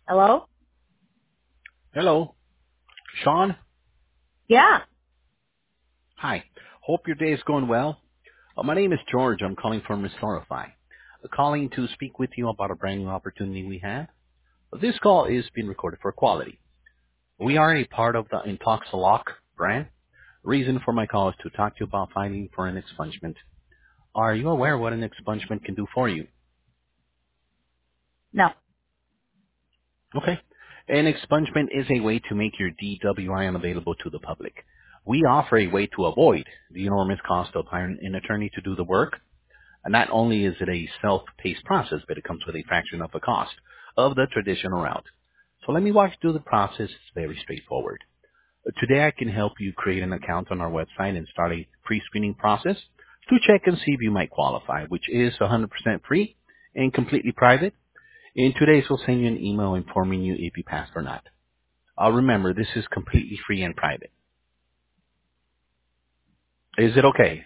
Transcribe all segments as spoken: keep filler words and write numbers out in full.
Hello? Hello, Sean. Yeah. Hi. Hope your day is going well. Uh, my name is George. I'm calling from Restorify. Uh, calling to speak with you about a brand new opportunity we have. This call is being recorded for quality. We are a part of the Intoxilock brand. Reason for my call is to talk to you about filing for an expungement. Are you aware what an expungement can do for you? No. Okay. An expungement is a way to make your D W I unavailable to the public. We offer a way to avoid the enormous cost of hiring an attorney to do the work. And not only is it a self-paced process, but it comes with a fraction of the cost of the traditional route. So let me walk you through the process. It's very straightforward. Uh, Today I can help you create an account on our website and start a pre-screening process to check and see if you might qualify, which is one hundred percent free and completely private. In two days we'll send you an email informing you if you passed or not. Uh, remember, this is completely free and private. Is it okay?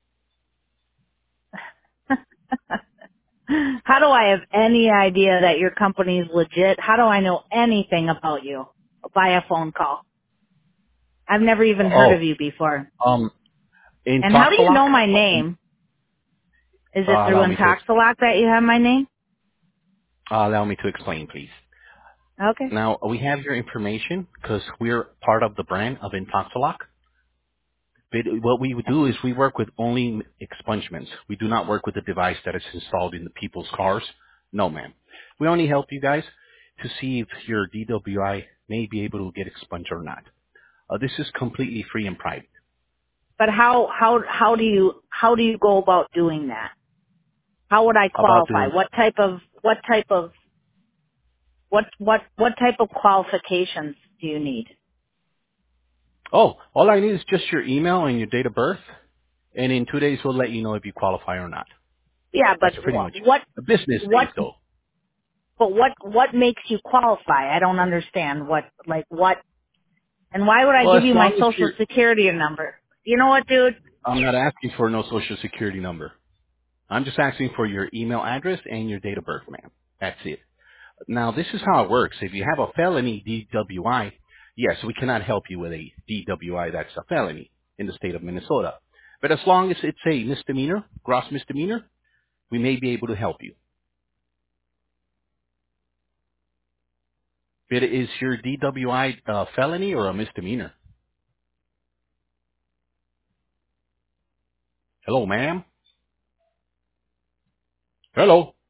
How do I have any idea that your company is legit? How do I know anything about you via phone call? I've never even heard of Oh, you before. um, in And how do you Toxalock, know my name? Is uh, it through allow me to explain. Intoxilock that you have my name? Uh, allow me to explain, please. Okay. Now, we have your information because we're part of the brand of Intoxilock. But what we would do is we work with only expungements. We do not work with the device that is installed in the people's cars. No, ma'am. We only help you guys to see if your D W I may be able to get expunged or not. Uh, this is completely free and private. But how, how, how do you, how do you go about doing that? How would I About qualify? doing, What type of, what type of, what, what, what type of qualifications do you need? oh, all I need is just your email and your date of birth, and in two days we'll let you know if you qualify or not. Yeah, but That's pretty much wh- it. what, The business what days, though. But what what makes you qualify? I don't understand what like what and why would I Well, give as you my long as social you're, security number? You know what, dude? I'm not asking for no social security number. I'm just asking for your email address and your date of birth, ma'am. That's it. Now, this is how it works. If you have a felony D W I, yes, we cannot help you with a D W I that's a felony in the state of Minnesota. But as long as it's a misdemeanor, gross misdemeanor, we may be able to help you. But is your D W I a felony or a misdemeanor? Hello, ma'am? Hello?